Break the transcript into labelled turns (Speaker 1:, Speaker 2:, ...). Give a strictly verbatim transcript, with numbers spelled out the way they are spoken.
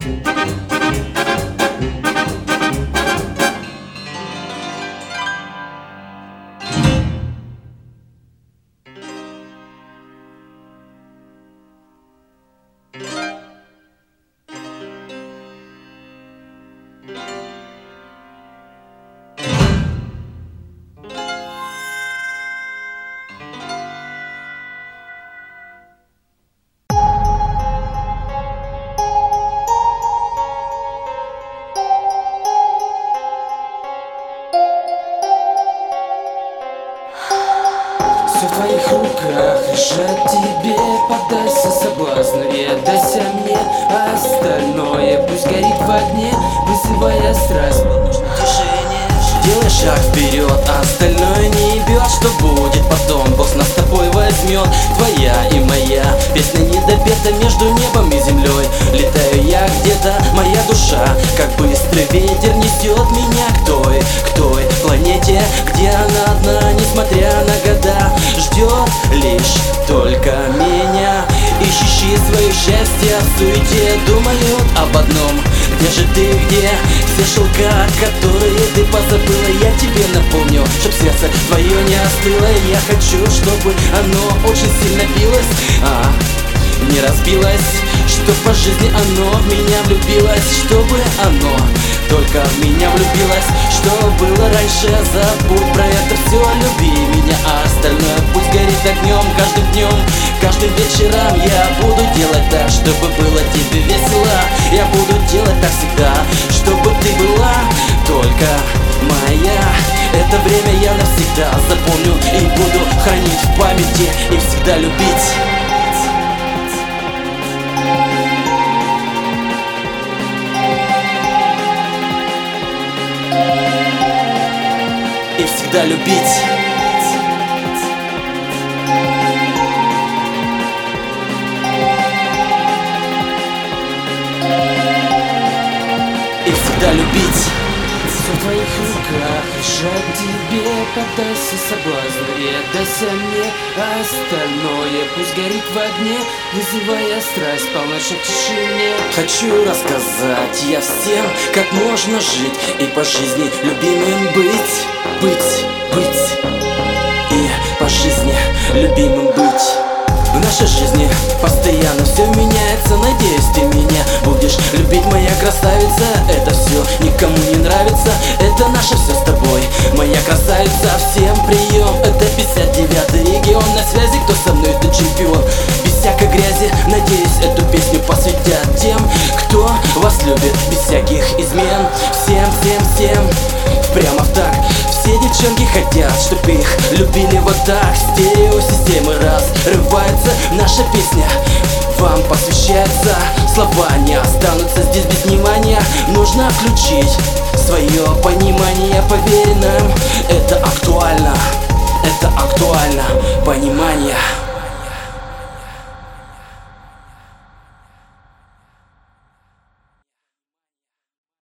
Speaker 1: Все в твоих руках, решать тебе. Поддайся соблазну и отдайся мне. Остальное пусть горит в огне, вызывая страсть. Мне нужно движение. Делай шаг вперед, а остальное не ебет. Что будет потом, Бог нас с тобой возьмет. Твоя и моя песня недопета между небом и землей. Летаю я где-то, моя душа, как быстрый ветер несет меня к той, к той планете, где она одна, несмотря на года, ждет лишь только меня. Ищущие свое счастье в суете думают об одном: где же ты, где все шелка, которые ты позабыла? Я тебе напомню, чтоб сердце твое не остыло. Я хочу, чтобы оно очень сильно билось, а не разбилось, чтоб по жизни оно в меня влюбилось, чтобы оно только в меня влюбилось. Что было раньше, забудь про это все, люби меня, а остальное пусть горит огнем. Каждым днем, каждым вечером я буду делать так, чтобы было тебе весело. Я буду делать так всегда, чтобы ты была только моя. Это время я навсегда запомню и буду хранить в памяти и всегда любить. И всегда любить. И всегда любить. Все в твоих руках, решать тебе. Поддайся соблазну и отдайся мне. Остальное пусть горит в огне, вызывая страсть, полночь в тишине. Хочу рассказать я всем, как можно жить и по жизни любимым быть. Быть, быть и по жизни любимым быть. В нашей жизни постоянно все меняется. Надеюсь, ты меня будешь любить, моя красавица. Это все никому не нравится, это наше все с тобой, моя красавица. Всем прием, это пятьдесят девятый регион. На связи, кто со мной, ты чемпион. Без всякой грязи, надеюсь, эту песню посвятят тем, кто вас любит без всяких измен. Всем, всем, всем прямо в так. Все девчонки хотят, чтоб их любили вот так. Стереосистемы разрываются, наша песня вам посвящается. Слова не останутся здесь без внимания. Нужно включить свое понимание. Поверь нам, это актуально, это актуально, понимание.